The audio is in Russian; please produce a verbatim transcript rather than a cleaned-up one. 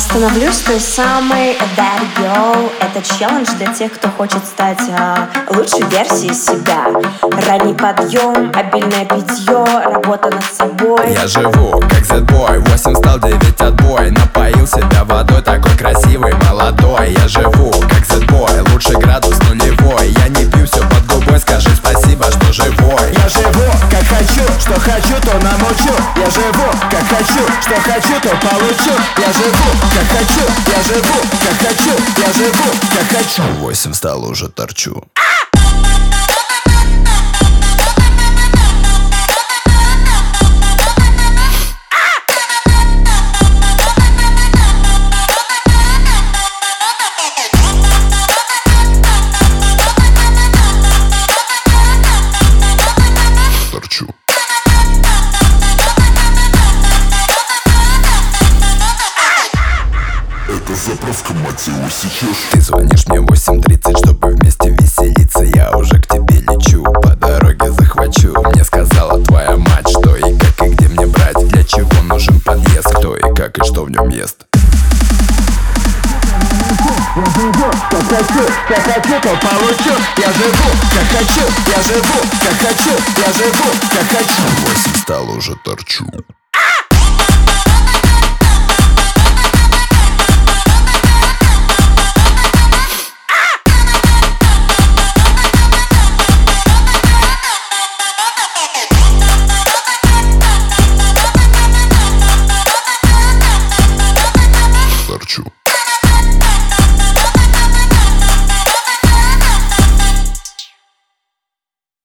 Становлюсь той самой that girl. Это челлендж для тех, кто хочет стать а, лучшей версией себя. Ранний подъем, обильное питье, работа над собой. Я живу как Z-boy, восемь стал, девять отбой. Напоил себя водой, такой красивый, молодой. Я живу как Z-boy, лучший градус нулевой. Я не пью, все под губой, скажи спасибо, что живой. Я живу как хочу, что хочу, то намучу. Я живу как хочу, что хочу, то получу. Я живу как хочу, я живу как хочу, я живу как хочу. Восемь стал, уже торчу. Торчу. Это заправка, мать его, сейчас. Ты звонишь мне в восемь тридцать, чтобы вместе веселиться. Я уже к тебе лечу, по дороге захвачу. Мне сказала твоя мать, что и как, и где мне брать. Для чего нужен подъезд, кто и как, и что в нем ест. Я живу как хочу, как хочу, то получу. Я живу как хочу, я живу как хочу, я живу как хочу. Восемь стал, уже торчу.